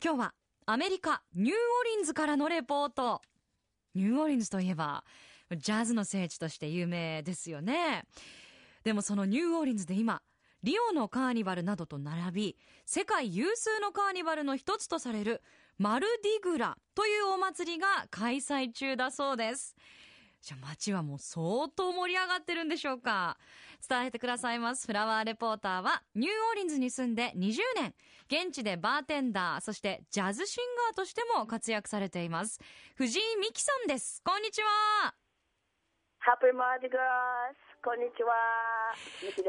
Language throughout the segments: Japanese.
今日はアメリカニューオーリンズからのレポート。ニューオーリンズといえばジャズの聖地として有名ですよね。でもそのニューオーリンズで今リオのカーニバルなどと並び世界有数のカーニバルの一つとされるマルディグラというお祭りが開催中だそうです。じゃあ街はもう相当盛り上がってるんでしょうか。伝えてくださいますフラワーレポーターはニューオーリンズに住んで20年、現地でバーテンダー、そしてジャズシンガーとしても活躍されています藤井美希さんです。こんにちは。 ハッピーマーディグラス。こんにちは。ミキです。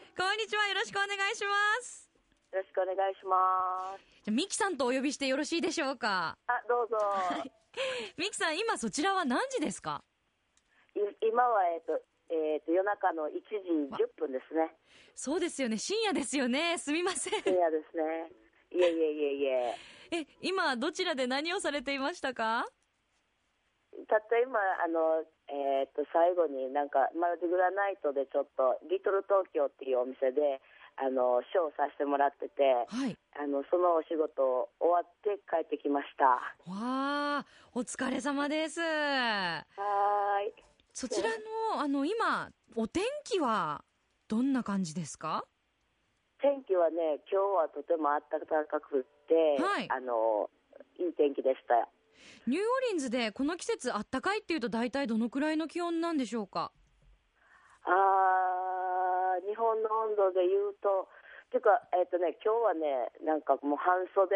こんにちは。よろしくお願いします。 よろしくお願いします。 じゃミキさんとお呼びしてよろしいでしょうか。 どうぞ。 ミキさん、今そちらは何時ですか？ 今は夜中の1時10分ですね。 そうですよね。深夜ですよね。すみません。 深夜ですね。いえ。 今どちらで何をされていましたか？ たった今最後になんかマルディグラナイトでちょっとリトル東京っていうお店でショーをさせてもらってて、 はい、 そのお仕事終わって帰ってきました。 わあ、お疲れ様です。 はい。 そちらの今お天気はどんな感じですか？ 天気はね、今日はとても暖かくって、 はい、 いい天気でした。 ニューオーリンズでこの季節暖かいっていうと大体どのくらいの気温なんでしょうか？ 日本の温度で言うと、ていうか今日はね、なんかもう半袖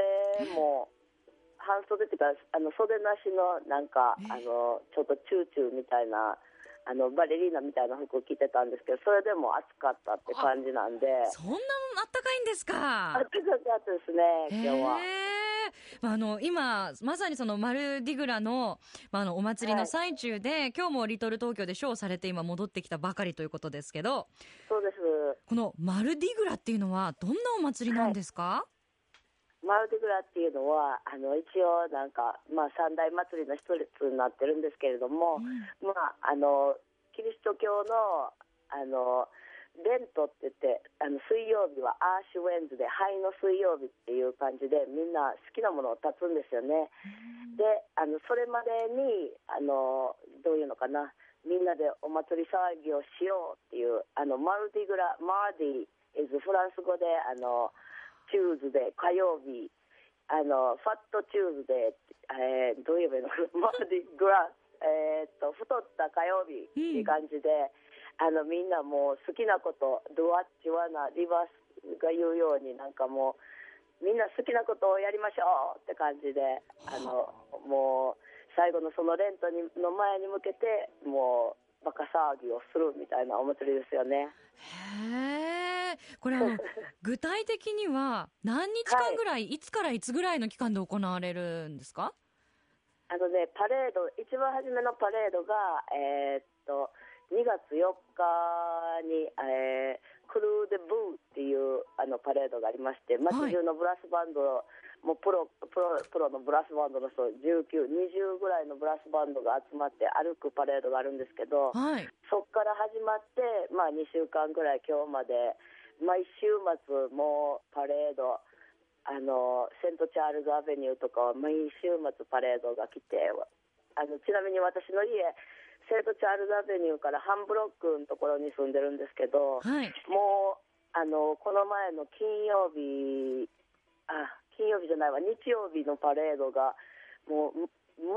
っていうか袖なしのなんかちょっとチューチューみたいなバレリーナみたいな服を着てたんですけど、それでも暑かったって感じなんで。 そんなあったかいんですか？ あったかかったですね、今日は。 今まさにそのマルディグラの、お祭りの最中で、はい、今日もリトル東京でショーをされて今戻ってきたばかりということですけど。 そうです。 このマルディグラっていうのはどんなお祭りなんですか？ はい、マルディグラっていうのは一応なんか、三大祭りの一つになってるんですけれども、キリスト教のレントって言って水曜日はアーシュウェンズで灰の水曜日っていう感じでみんな好きなものを断つんですよね。でそれまでにどういうのかな、みんなでお祭り騒ぎをしようっていうマルディグラ、マーディーフランス語でチューズデー火曜日、ファットチューズデー、どう言えばいいのかな、マルディグラ太った火曜日っていう感じで、みんなもう好きなことドアッチワナリバースが言うようになんかもうみんな好きなことをやりましょうって感じでもう最後のそのレントの前に向けてもうバカ騒ぎをするみたいなお祭りですよね。 へー、これ具体的には何日間ぐらい、はい、いつからいつぐらいの期間で行われるんですか？ パレード、一番初めのパレードが2月4日に、クルーデブーっていうパレードがありまして、街中のブラスバンド、もうプロのブラスバンドの人19、20ぐらいのブラスバンドが集まって歩くパレードがあるんですけど、 はい、 そこから始まって、2週間ぐらい今日まで毎週末もパレードセントチャールズアベニューとかは毎週末パレードが来て、ちなみに私の家セントチャールズアベニューから半ブロックのところに住んでるんですけど、 はい、 もうこの前の金曜日じゃないわ、日曜日のパレードがもう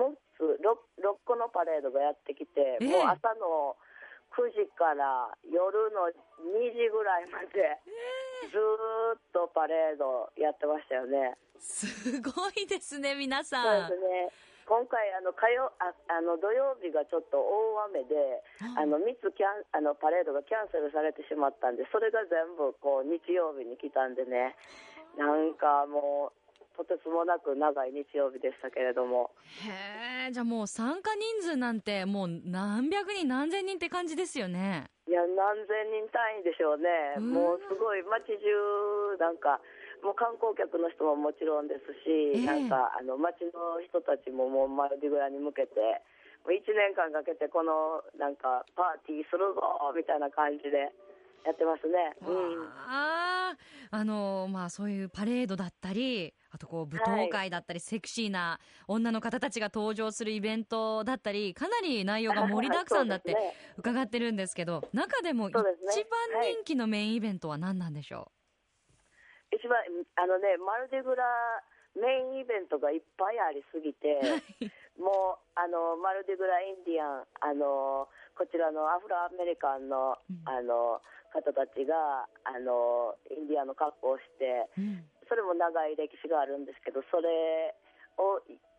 6個のパレードがやってきて、もう朝の9時から夜の2時ぐらいまでずっとパレードやってましたよね。 すごいですね、皆さん。 そうですね。今回土曜日がちょっと大雨で3つパレードがキャンセルされてしまったんで、それが全部こう日曜日に来たんでね、なんかもうとてつもなく長い日曜日でしたけれども。 へー、じゃあもう参加人数なんてもう何百人何千人って感じですよね。 いや、何千人単位でしょうね。もうすごい街中なんかもう観光客の人ももちろんですし、なんか街の人たちももうマルディグラに向けてもう1年間かけてこのなんかパーティーするぞみたいな感じでやってますね。 そういうパレードだったり、 あとこう舞踏会だったり、セクシーな女の方たちが登場するイベントだったり、かなり内容が盛りだくさんだって伺ってるんですけど、中でも一番人気のメインイベントは何なんでしょう？一番マルディグラメインイベントがいっぱいありすぎてもうマルディグラインディアンこちらのアフロアメリカンの、方たちがインディアンの格好をして、それも長い歴史があるんですけど、それを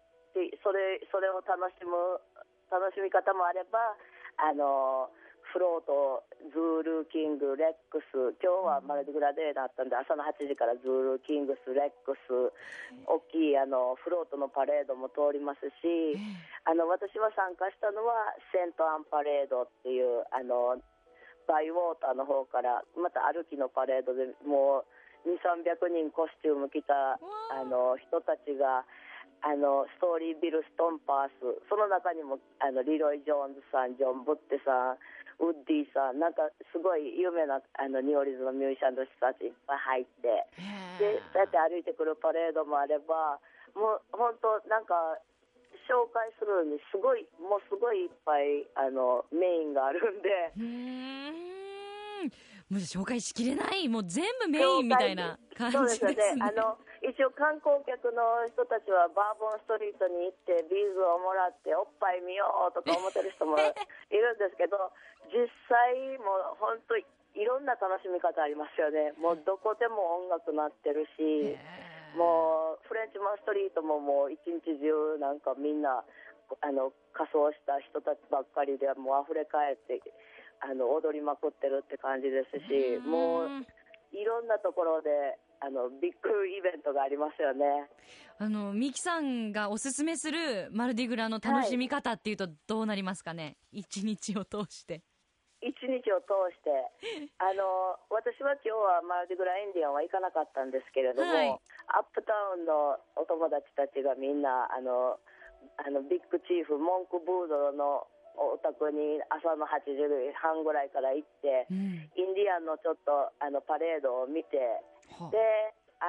楽しみ方もあればフロート、ズールキング、レックス、今日はマルディグラデーだったんで朝の8時からズールキングス、レックス、大きいフロートのパレードも通りますし、私は参加したのはセントアンパレードっていうバイウォーターの方からまた歩きのパレードでもう200、300人コスチューム着た人たちがストーリービル・ストンパース、その中にもリロイ・ジョーンズさん、ジョン・ブッテさん、ウッディさん、なんかすごい有名なニューオーリンズのミュージシャンの人たちいっぱい入って、でそうやって歩いてくるパレードもあれば、もう本当なんか紹介するのにすごいいっぱいメインがあるんで、 もう紹介しきれない、もう全部メインみたいな感じですね。 そうですよね。一応観光客の人たちはバーボンストリートに行ってビーズをもらっておっぱい見ようとか思ってる人もいるんですけど実際もう本当いろんな楽しみ方ありますよね。もうどこでも音楽なってるし、もうフレンチマンストリートももう一日中なんかみんな仮装した人たちばっかりでもう溢れ返って踊りまくってるって感じですし、もういろんなところでビッグイベントがありますよね。 ミキさんがおすすめするマルディグラの楽しみ方っていうとどうなりますかね、一日を通して。 一日を通して私は今日はマルディグラインディアンは行かなかったんですけれども、アップタウンのお友達たちがみんなビッグチーフモンクブードのお宅に朝の8時半ぐらいから行って、インディアンのちょっとパレードを見て、で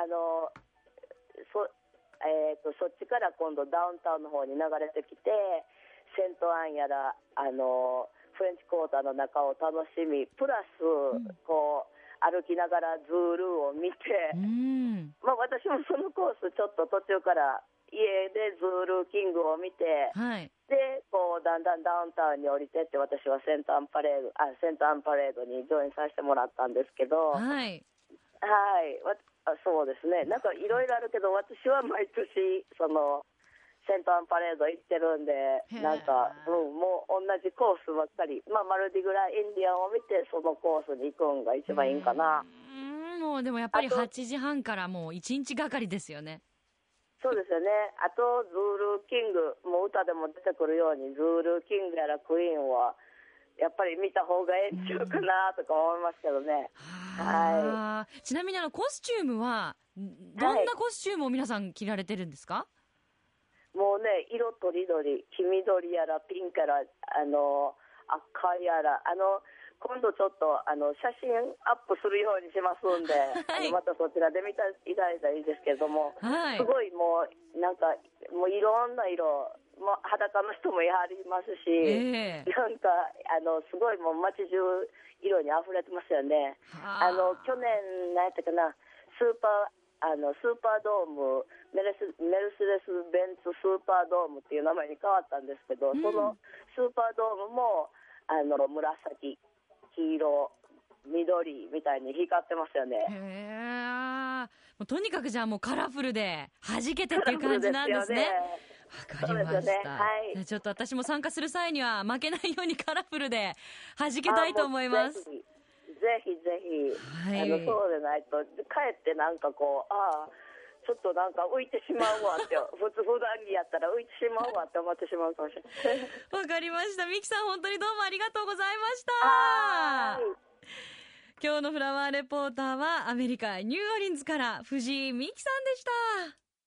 そっちから今度ダウンタウンの方に流れてきてセントアンやらフレンチクォーターの中を楽しみプラスこう歩きながらズールを見て、私もそのコースちょっと途中から家でズールキングを見て、でこうだんだんダウンタウンに降りてって私はセントアンパレードにジョインさせてもらったんですけど、そうですね、なんかいろいろあるけど私は毎年そのセントアンパレード行ってるんで、なんか、もう同じコースばっかり、マルディグラインディアンを見てそのコースに行くんが一番いいんかな。 もうでもやっぱり8時半からもう1日がかりですよね。 そうですよね。あとズールキングもう歌でも出てくるようにズールキングやらクイーンはやっぱり見た方がええんちゃうかなとか思いますけどね。 ちなみにコスチュームはどんなコスチュームを皆さん着られてるんですか？ もうね、色とりどり、黄緑やらピンクやら赤やら今度ちょっと写真アップするようにしますんで、またそちらで見ていただいたらいいですけれども、すごいもうなんかもういろんな色、裸の人もやりますし、なんかすごいもう街中色にあふれてますよね。去年何やったかな、スーパードームメルセデス・ベンツスーパードームっていう名前に変わったんですけど、そのスーパードームも紫、黄色、緑みたいに光ってますよね。 もうとにかくじゃあもうカラフルで弾けてっていう感じなんですね。わかりました。ちょっと私も参加する際には負けないようにカラフルで弾けたいと思います。 ぜひぜひ、そうでないとかえってなんかこうちょっとなんか浮いてしまうわって普段着やったら浮いてしまうわって思ってしまうかもしれない。 わかりました。ミキさん本当にどうもありがとうございました。今日のフラワーレポーターはアメリカニューオーリンズから藤井美希さんでした。